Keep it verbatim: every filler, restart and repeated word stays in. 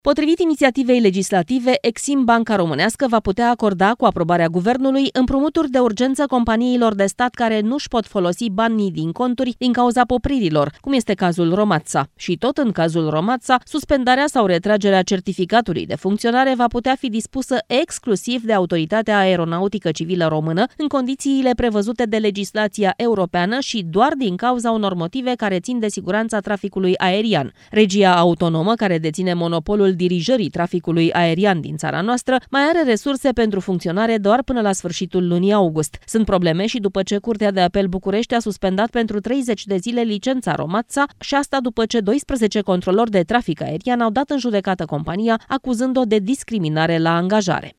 Potrivit inițiativei legislative, Exim Banca Românească va putea acorda, cu aprobarea guvernului, împrumuturi de urgență companiilor de stat care nu-și pot folosi banii din conturi din cauza popririlor, cum este cazul Romața. Și tot în cazul Romața, suspendarea sau retragerea certificatului de funcționare va putea fi dispusă exclusiv de Autoritatea Aeronautică Civilă Română, în condițiile prevăzute de legislația europeană și doar din cauza unor motive care țin de siguranța traficului aerian. Regia autonomă, care deține monopolul dirijării traficului aerian din țara noastră, mai are resurse pentru funcționare doar până la sfârșitul lunii august. Sunt probleme și după ce Curtea de Apel București a suspendat pentru treizeci de zile licența Romața, și asta după ce doisprezece controlori de trafic aerian au dat în judecată compania, acuzând-o de discriminare la angajare.